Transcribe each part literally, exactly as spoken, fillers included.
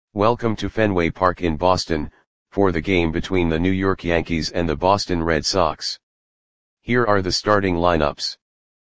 Welcome to Fenway Park in Boston, for the game between the New York Yankees and the Boston Red Sox. Here are the starting lineups.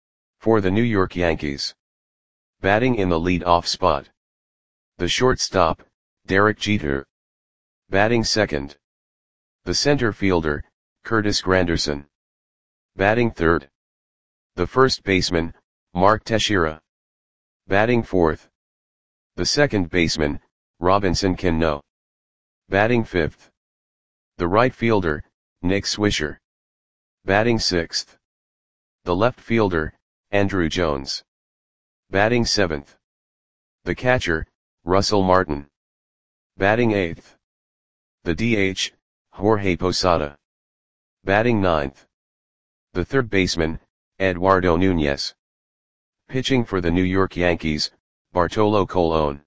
For the New York Yankees. Batting in the lead-off spot. The shortstop, Derek Jeter. Batting second. The center fielder, Curtis Granderson. Batting third. The first baseman, Mark Teixeira. Batting fourth. The second baseman, Robinson Cano. Batting fifth. The right fielder, Nick Swisher. Batting sixth. The left fielder, Andruw Jones. Batting seventh. The catcher, Russell Martin. Batting eighth. The D H, Jorge Posada. Batting ninth. The third baseman, Eduardo Nunez. Pitching for the New York Yankees, Bartolo Colon.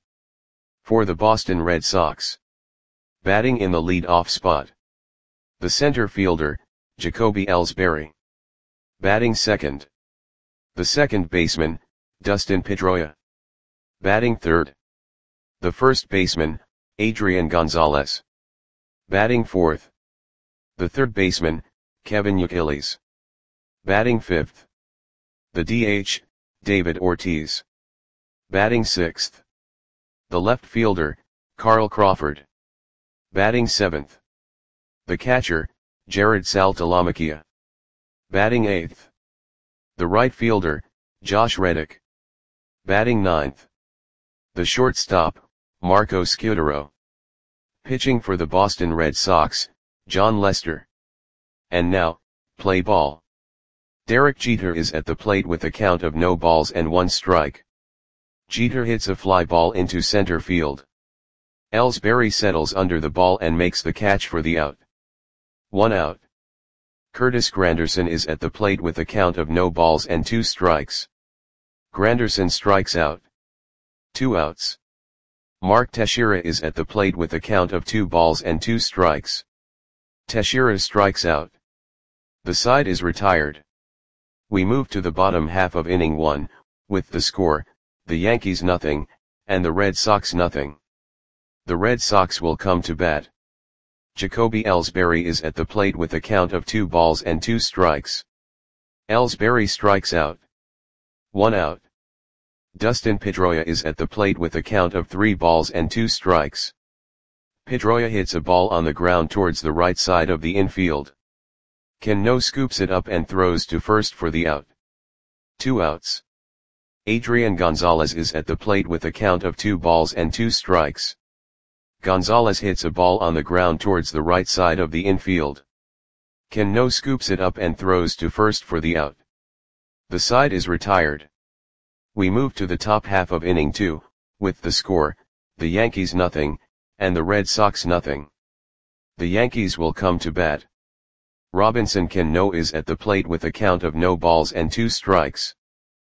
For the Boston Red Sox. Batting in the lead-off spot. The center fielder, Jacoby Ellsbury. Batting second. The second baseman, Dustin Pedroia. Batting third. The first baseman, Adrian Gonzalez. Batting fourth. The third baseman, Kevin Youkilis. Batting fifth. The D H, David Ortiz. Batting sixth. The left fielder, Carl Crawford. Batting seventh. The catcher, Jared Saltalamacchia. Batting eighth. The right fielder, Josh Reddick. Batting ninth. The shortstop, Marco Scutaro. Pitching for the Boston Red Sox, Jon Lester. And now, play ball. Derek Jeter is at the plate with a count of no balls and one strike. Jeter hits a fly ball into center field. Ellsbury settles under the ball and makes the catch for the out. One out. Curtis Granderson is at the plate with a count of no balls and two strikes. Granderson strikes out. Two outs. Mark Teixeira is at the plate with a count of two balls and two strikes. Teixeira strikes out. The side is retired. We move to the bottom half of inning one, with the score, the Yankees nothing, and the Red Sox nothing. The Red Sox will come to bat. Jacoby Ellsbury is at the plate with a count of two balls and two strikes. Ellsbury strikes out. One out. Dustin Pedroia is at the plate with a count of three balls and two strikes. Pedroia hits a ball on the ground towards the right side of the infield. Cano scoops it up and throws to first for the out. Two outs. Adrian Gonzalez is at the plate with a count of two balls and two strikes. Gonzalez hits a ball on the ground towards the right side of the infield. Cano scoops it up and throws to first for the out. The side is retired. We move to the top half of inning two, with the score, the Yankees nothing, and the Red Sox nothing. The Yankees will come to bat. Robinson Cano is at the plate with a count of no balls and two strikes.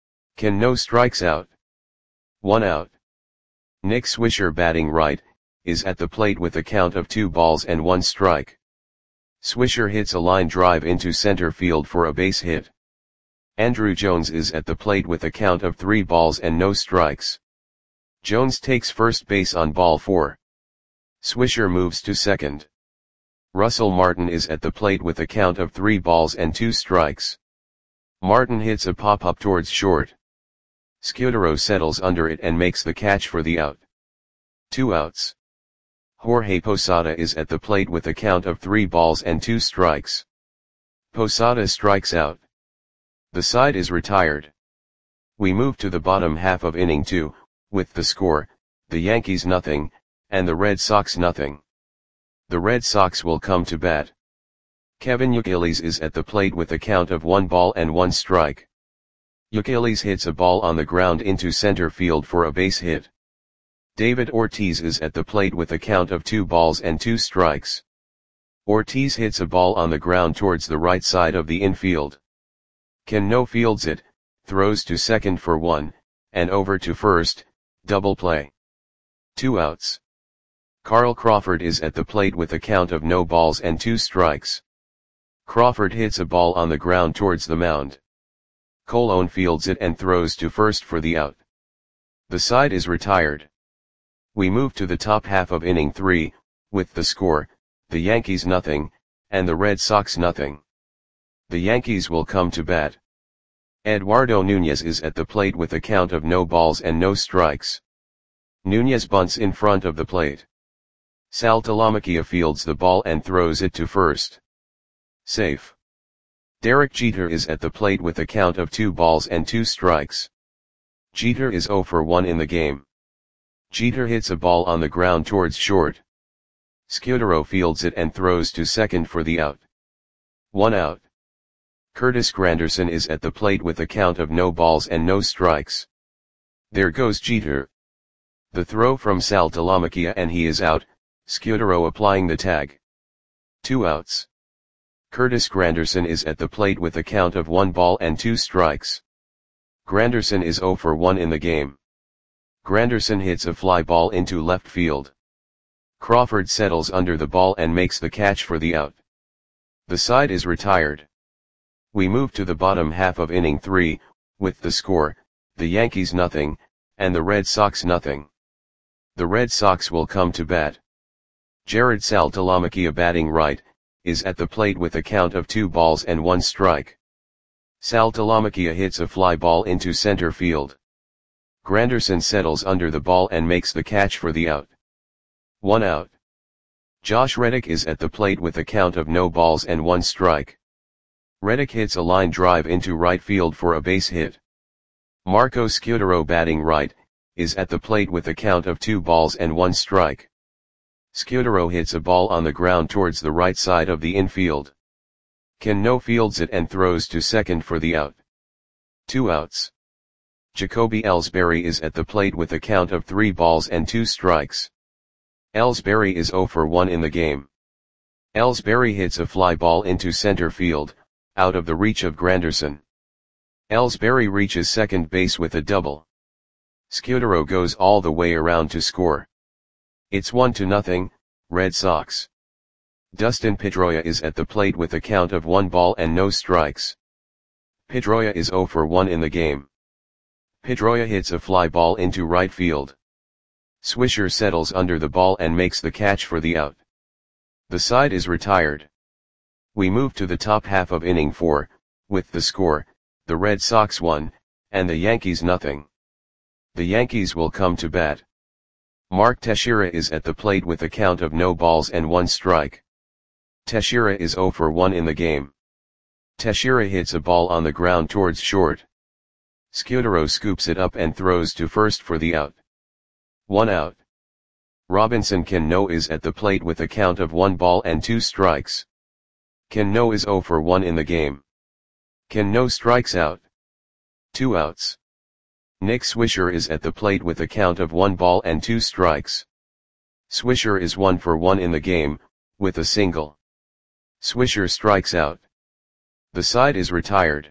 Cano strikes out. One out. Nick Swisher, batting right, is at the plate with a count of two balls and one strike. Swisher hits a line drive into center field for a base hit. Andruw Jones is at the plate with a count of three balls and no strikes. Jones takes first base on ball four. Swisher moves to second. Russell Martin is at the plate with a count of three balls and two strikes. Martin hits a pop-up towards short. Scutaro settles under it and makes the catch for the out. Two outs. Jorge Posada is at the plate with a count of three balls and two strikes. Posada strikes out. The side is retired. We move to the bottom half of inning two, with the score, the Yankees nothing, and the Red Sox nothing. The Red Sox will come to bat. Kevin Youkilis is at the plate with a count of one ball and one strike. Youkilis hits a ball on the ground into center field for a base hit. David Ortiz is at the plate with a count of two balls and two strikes. Ortiz hits a ball on the ground towards the right side of the infield. Cano fields it, throws to second for one, and over to first, double play. Two outs. Carl Crawford is at the plate with a count of no balls and two strikes. Crawford hits a ball on the ground towards the mound. Colon fields it and throws to first for the out. The side is retired. We move to the top half of inning three, with the score, the Yankees nothing, and the Red Sox nothing. The Yankees will come to bat. Eduardo Nunez is at the plate with a count of no balls and no strikes. Nunez bunts in front of the plate. Sal Talamacchia fields the ball and throws it to first. Safe. Derek Jeter is at the plate with a count of two balls and two strikes. Jeter is zero for one in the game. Jeter hits a ball on the ground towards short. Scudero fields it and throws to second for the out. One out. Curtis Granderson is at the plate with a count of no balls and no strikes. There goes Jeter. The throw from Sal Talamacchia and he is out, Scudero applying the tag. Two outs. Curtis Granderson is at the plate with a count of one ball and two strikes. Granderson is zero for one in the game. Granderson hits a fly ball into left field. Crawford settles under the ball and makes the catch for the out. The side is retired. We move to the bottom half of inning three, with the score, the Yankees nothing, and the Red Sox nothing. The Red Sox will come to bat. Jared Sal Talamacchia batting right, is at the plate with a count of two balls and one strike. Sal Talamacchia hits a fly ball into center field. Granderson settles under the ball and makes the catch for the out. One out. Josh Reddick is at the plate with a count of no balls and one strike. Reddick hits a line drive into right field for a base hit. Marco Scudero batting right, is at the plate with a count of two balls and one strike. Scudero hits a ball on the ground towards the right side of the infield. Cano fields it and throws to second for the out. Two outs. Jacoby Ellsbury is at the plate with a count of three balls and two strikes. Ellsbury is zero for one in the game. Ellsbury hits a fly ball into center field, out of the reach of Granderson. Ellsbury reaches second base with a double. Scudero goes all the way around to score. It's one to nothing, Red Sox. Dustin Pedroia is at the plate with a count of one ball and no strikes. Pedroia is zero for one in the game. Pedroia hits a fly ball into right field. Swisher settles under the ball and makes the catch for the out. The side is retired. We move to the top half of inning four, with the score, the Red Sox one, and the Yankees nothing. The Yankees will come to bat. Mark Teixeira is at the plate with a count of no balls and one strike. Teixeira is zero for one in the game. Teixeira hits a ball on the ground towards short. Scudero scoops it up and throws to first for the out. One out. Robinson Cano is at the plate with a count of one ball and two strikes. Cano is zero for one in the game. Cano strikes out. Two outs. Nick Swisher is at the plate with a count of one ball and two strikes. Swisher is one for one in the game, with a single. Swisher strikes out. The side is retired.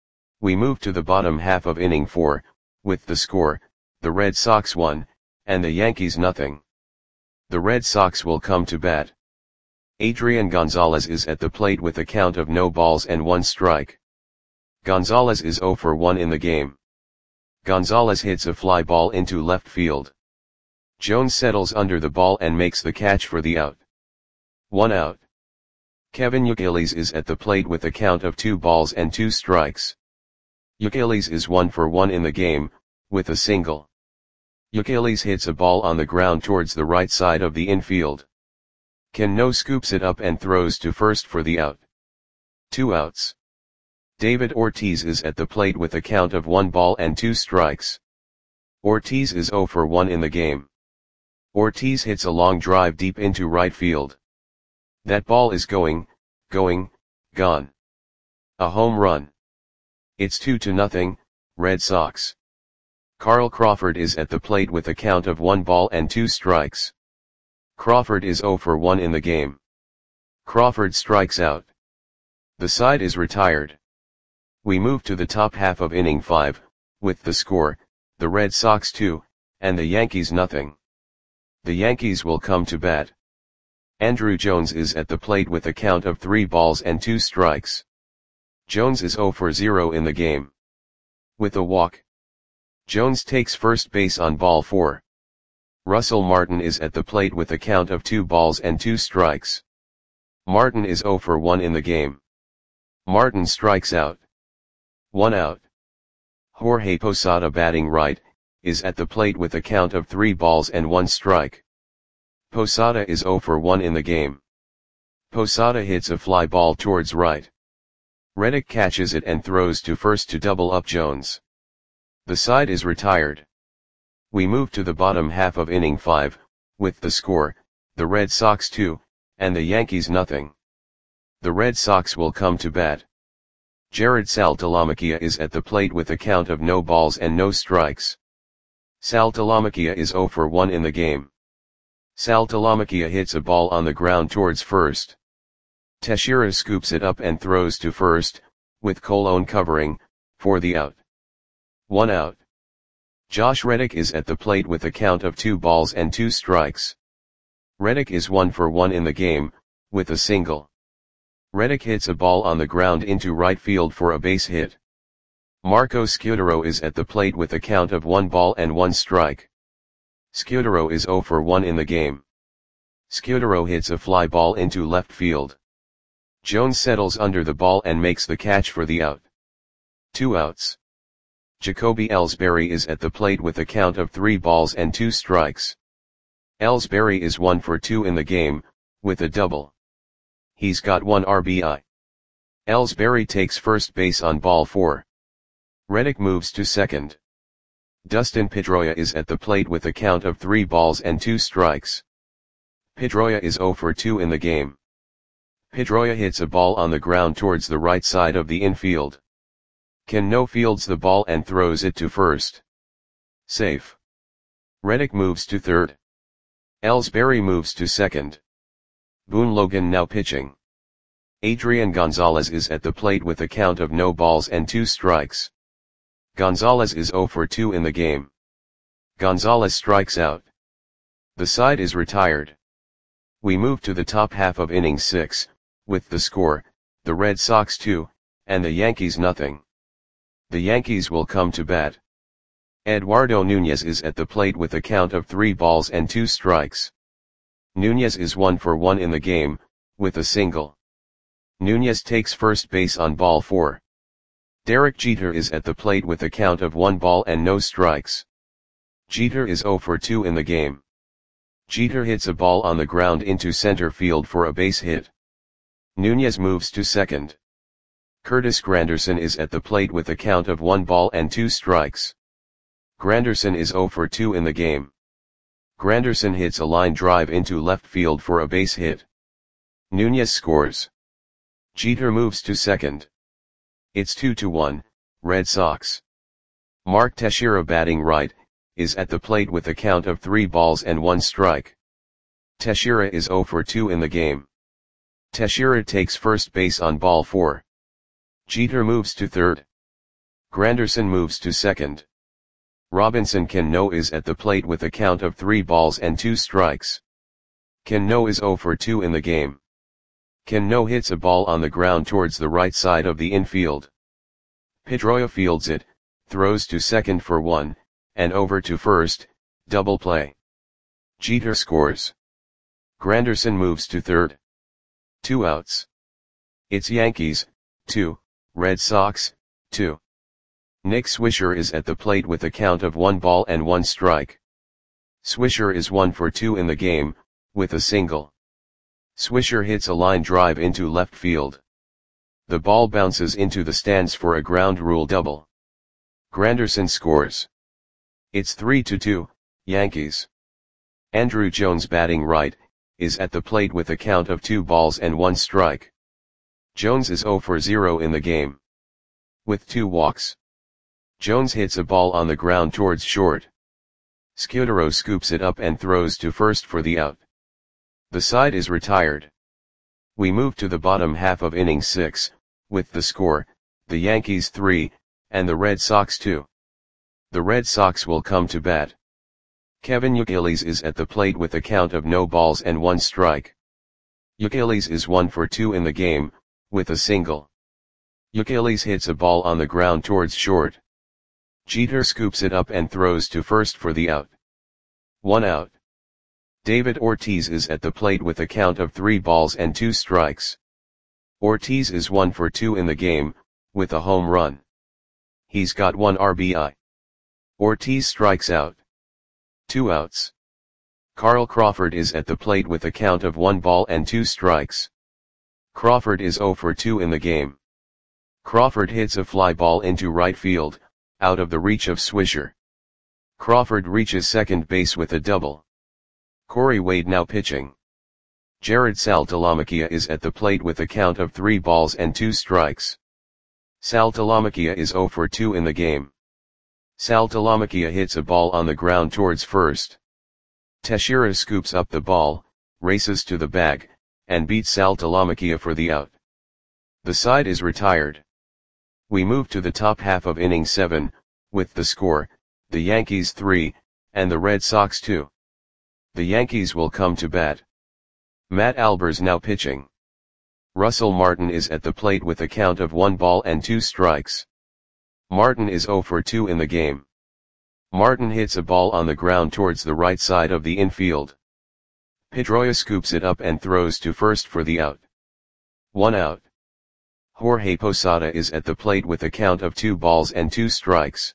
We move to the bottom half of inning four, with the score, the Red Sox one, and the Yankees nothing. The Red Sox will come to bat. Adrian Gonzalez is at the plate with a count of no balls and one strike. Gonzalez is zero for one in the game. Gonzalez hits a fly ball into left field. Jones settles under the ball and makes the catch for the out. One out. Kevin Youkilis is at the plate with a count of two balls and two strikes. Youkilis is one for one in the game, with a single. Youkilis hits a ball on the ground towards the right side of the infield. Cano scoops it up and throws to first for the out. Two outs. David Ortiz is at the plate with a count of one ball and two strikes. Ortiz is zero for one in the game. Ortiz hits a long drive deep into right field. That ball is going, going, gone. A home run. It's two to nothing, Red Sox. Carl Crawford is at the plate with a count of one ball and two strikes. Crawford is zero for one in the game. Crawford strikes out. The side is retired. We move to the top half of inning five, with the score, the Red Sox two, and the Yankees nothing. The Yankees will come to bat. Andruw Jones is at the plate with a count of three balls and two strikes. Jones is zero for zero in the game. With a walk, Jones takes first base on ball four. Russell Martin is at the plate with a count of two balls and two strikes. Martin is zero for one in the game. Martin strikes out. One out. Jorge Posada, batting right, is at the plate with a count of three balls and one strike. Posada is zero for one in the game. Posada hits a fly ball towards right. Reddick catches it and throws to first to double up Jones. The side is retired. We move to the bottom half of inning five, with the score, the Red Sox two, and the Yankees nothing. The Red Sox will come to bat. Jared Saltalamacchia is at the plate with a count of no balls and no strikes. Saltalamacchia is zero for one in the game. Saltalamacchia hits a ball on the ground towards first. Teixeira scoops it up and throws to first, with Colon covering, for the out. One out. Josh Reddick is at the plate with a count of two balls and two strikes. Reddick is one for one in the game, with a single. Reddick hits a ball on the ground into right field for a base hit. Marco Scutaro is at the plate with a count of one ball and one strike. Scutaro is zero for one in the game. Scutaro hits a fly ball into left field. Jones settles under the ball and makes the catch for the out. Two outs. Jacoby Ellsbury is at the plate with a count of three balls and two strikes. Ellsbury is one for two in the game, with a double. He's got one R B I. Ellsbury takes first base on ball four. Reddick moves to second. Dustin Pedroia is at the plate with a count of three balls and two strikes. Pedroia is zero for two in the game. Pedroia hits a ball on the ground towards the right side of the infield. Cano fields the ball and throws it to first. Safe. Reddick moves to third. Ellsbury moves to second. Boone Logan now pitching. Adrian Gonzalez is at the plate with a count of no balls and two strikes. Gonzalez is zero for two in the game. Gonzalez strikes out. The side is retired. We move to the top half of inning six, with the score, the Red Sox two, and the Yankees nothing. The Yankees will come to bat. Eduardo Nunez is at the plate with a count of three balls and two strikes. Nunez is one for one in the game, with a single. Nunez takes first base on ball four. Derek Jeter is at the plate with a count of one ball and no strikes. Jeter is zero for two in the game. Jeter hits a ball on the ground into center field for a base hit. Nunez moves to second. Curtis Granderson is at the plate with a count of one ball and two strikes. Granderson is zero for two in the game. Granderson hits a line drive into left field for a base hit. Nunez scores. Jeter moves to second. It's two to one, Red Sox. Mark Teixeira, batting right, is at the plate with a count of three balls and one strike. Teixeira is zero for two in the game. Teixeira takes first base on ball four. Jeter moves to third. Granderson moves to second. Robinson Cano is at the plate with a count of three balls and two strikes. Cano is zero for two in the game. Cano hits a ball on the ground towards the right side of the infield. Pedroia fields it, throws to second for one, and over to first, double play. Jeter scores. Granderson moves to third. Two outs. It's Yankees, two, Red Sox, two. Nick Swisher is at the plate with a count of one ball and one strike. Swisher is one for two in the game, with a single. Swisher hits a line drive into left field. The ball bounces into the stands for a ground rule double. Granderson scores. It's three to two, Yankees. Andruw Jones, batting right, is at the plate with a count of two balls and one strike. Jones is zero for zero in the game. With two walks. Jones hits a ball on the ground towards short. Scutaro scoops it up and throws to first for the out. The side is retired. We move to the bottom half of inning six, with the score, the Yankees three, and the Red Sox two. The Red Sox will come to bat. Kevin Youkilis is at the plate with a count of no balls and one strike. Youkilis is one for two in the game, with a single. Youkilis hits a ball on the ground towards short. Jeter scoops it up and throws to first for the out. One out. David Ortiz is at the plate with a count of three balls and two strikes. Ortiz is one for two in the game, with a home run. He's got one R B I. Ortiz strikes out. Two outs. Carl Crawford is at the plate with a count of one ball and two strikes. Crawford is zero for two in the game. Crawford hits a fly ball into right field, out of the reach of Swisher. Crawford reaches second base with a double. Corey Wade now pitching. Jared Saltalamacchia is at the plate with a count of three balls and two strikes. Saltalamacchia is zero for two in the game. Saltalamacchia hits a ball on the ground towards first. Teixeira scoops up the ball, races to the bag, and beats Saltalamacchia for the out. The side is retired. We move to the top half of inning seven, with the score, the Yankees three, and the Red Sox two. The Yankees will come to bat. Matt Albers now pitching. Russell Martin is at the plate with a count of one ball and two strikes. Martin is zero for two in the game. Martin hits a ball on the ground towards the right side of the infield. Pedroia scoops it up and throws to first for the out. One out. Jorge Posada is at the plate with a count of two balls and two strikes.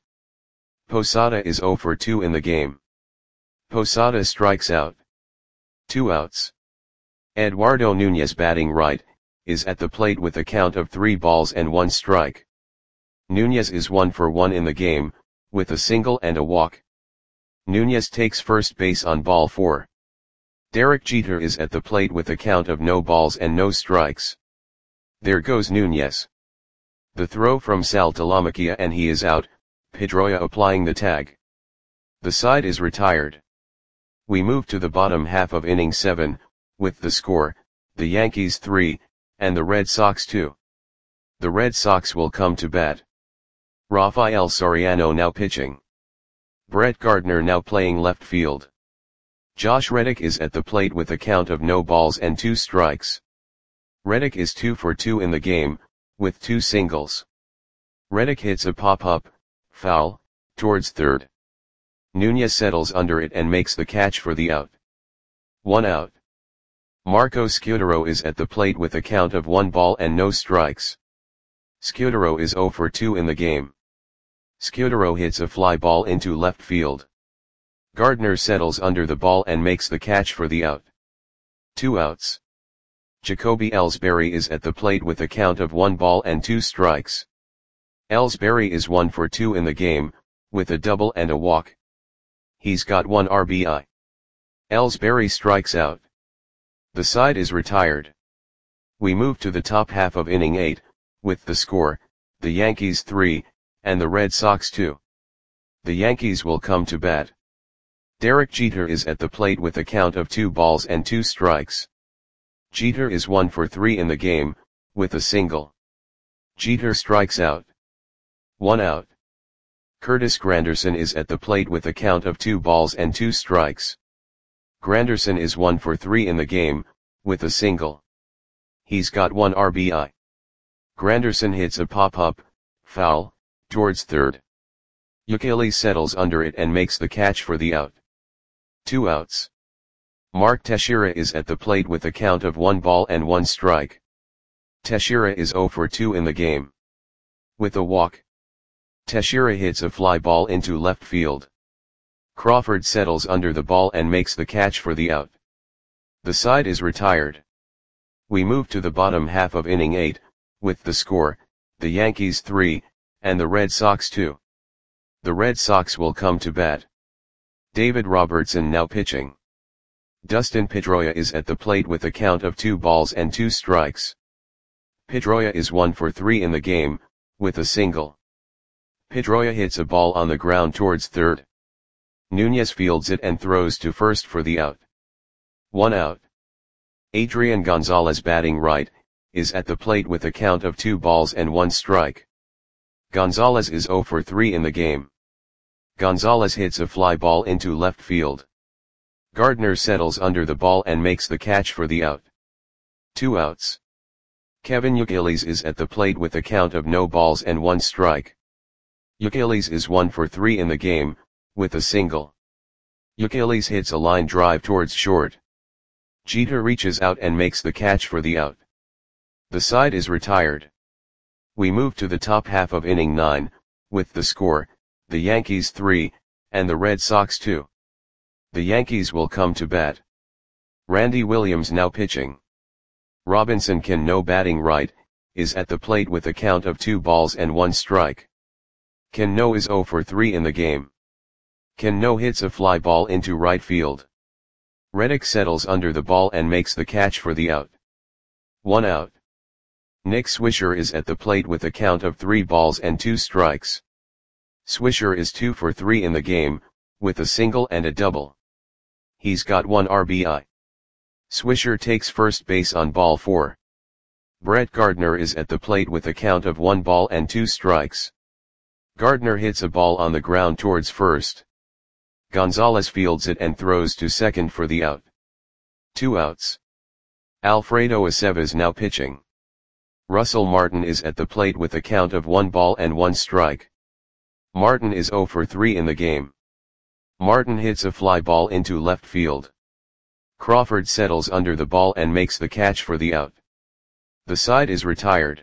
Posada is zero for two in the game. Posada strikes out. Two outs. Eduardo Nunez batting right, is at the plate with a count of three balls and one strike. Nunez is one for one in the game, with a single and a walk. Nunez takes first base on ball four. Derek Jeter is at the plate with a count of no balls and no strikes. There goes Nunez. The throw from Saltalamacchia and he is out, Pedroia applying the tag. The side is retired. We move to the bottom half of inning seven, with the score, the Yankees three, and the Red Sox two. The Red Sox will come to bat. Rafael Soriano now pitching. Brett Gardner now playing left field. Josh Reddick is at the plate with a count of no balls and two strikes. Reddick is two for two in the game, with two singles. Reddick hits a pop-up, foul, towards third. Nunez settles under it and makes the catch for the out. One out. Marco Scudero is at the plate with a count of one ball and no strikes. Scudero is zero for two in the game. Scudero hits a fly ball into left field. Gardner settles under the ball and makes the catch for the out. Two outs. Jacoby Ellsbury is at the plate with a count of one ball and two strikes. Ellsbury is one for two in the game, with a double and a walk. He's got one R B I. Ellsbury strikes out. The side is retired. We move to the top half of inning eight, with the score, the Yankees three, and the Red Sox two. The Yankees will come to bat. Derek Jeter is at the plate with a count of two balls and two strikes. Jeter is one for three in the game, with a single. Jeter strikes out. One out. Curtis Granderson is at the plate with a count of two balls and two strikes. Granderson is one for three in the game, with a single. He's got one R B I. Granderson hits a pop-up, foul, towards third. Youkilis settles under it and makes the catch for the out. Two outs. Mark Teixeira is at the plate with a count of one ball and one strike. Teixeira is zero for two in the game. With a walk. Teixeira hits a fly ball into left field. Crawford settles under the ball and makes the catch for the out. The side is retired. We move to the bottom half of inning eight, with the score, the Yankees three, and the Red Sox two. The Red Sox will come to bat. David Robertson now pitching. Dustin Pedroia is at the plate with a count of two balls and two strikes. Pedroia is one for three in the game, with a single. Pedroia hits a ball on the ground towards third. Nunez fields it and throws to first for the out. One out. Adrian Gonzalez batting right, is at the plate with a count of two balls and one strike. Gonzalez is zero for three in the game. Gonzalez hits a fly ball into left field. Gardner settles under the ball and makes the catch for the out. Two outs. Kevin Youkilis is at the plate with a count of no balls and one strike. Youkilis is one for three in the game, with a single. Achilles hits a line drive towards short. Jeter reaches out and makes the catch for the out. The side is retired. We move to the top half of inning nine, with the score, the Yankees three, and the Red Sox two. The Yankees will come to bat. Randy Williams now pitching. Robinson Cano batting right, is at the plate with a count of two balls and one strike. Cano is oh for three in the game. Cano hits a fly ball into right field. Reddick settles under the ball and makes the catch for the out. One out. Nick Swisher is at the plate with a count of three balls and two strikes. Swisher is two for three in the game, with a single and a double. He's got one R B I. Swisher takes first base on ball four. Brett Gardner is at the plate with a count of one ball and two strikes. Gardner hits a ball on the ground towards first. Gonzalez fields it and throws to second for the out. Two outs. Alfredo Aceves now pitching. Russell Martin is at the plate with a count of one ball and one strike. Martin is oh for three in the game. Martin hits a fly ball into left field. Crawford settles under the ball and makes the catch for the out. The side is retired.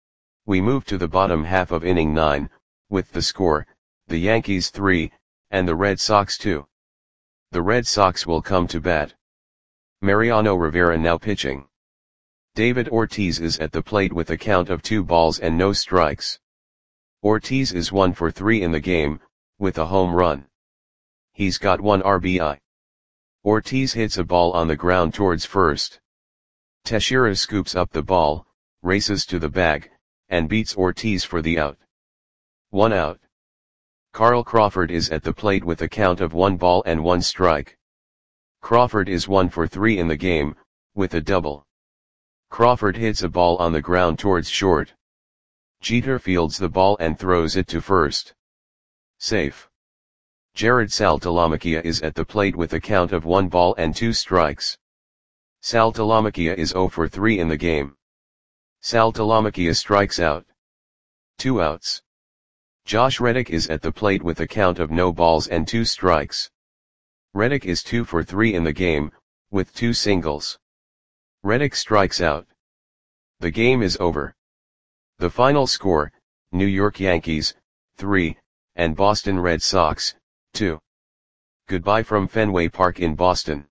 We move to the bottom half of inning nine, with the score, the Yankees three, and the Red Sox two. The Red Sox will come to bat. Mariano Rivera now pitching. David Ortiz is at the plate with a count of two balls and no strikes. Ortiz is one for three in the game, with a home run. He's got one R B I. Ortiz hits a ball on the ground towards first. Teixeira scoops up the ball, races to the bag, and beats Ortiz for the out. One out. Carl Crawford is at the plate with a count of one ball and one strike. Crawford is one for three in the game, with a double. Crawford hits a ball on the ground towards short. Jeter fields the ball and throws it to first. Safe. Jared Saltalamacchia is at the plate with a count of one ball and two strikes. Saltalamacchia is oh for three in the game. Saltalamacchia strikes out. Two outs. Josh Reddick is at the plate with a count of no balls and two strikes. Reddick is two for three in the game, with two singles. Reddick strikes out. The game is over. The final score, New York Yankees, three, and Boston Red Sox, two. Goodbye from Fenway Park in Boston.